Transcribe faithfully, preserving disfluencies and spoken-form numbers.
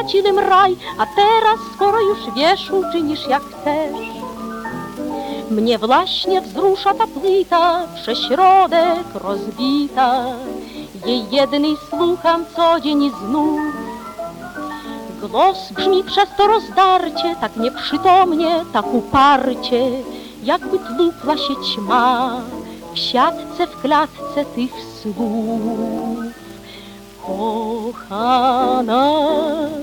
straciłem raj, a teraz, skoro już wiesz, uczynisz jak chcesz. Mnie właśnie wzrusza ta płyta, przez środek rozbita. Jej jednej słucham co dzień znów. Głos brzmi przez to rozdarcie, tak nieprzytomnie, tak uparcie, jakby tłukła się ćma w siatce, w klatce tych słów. Kochana.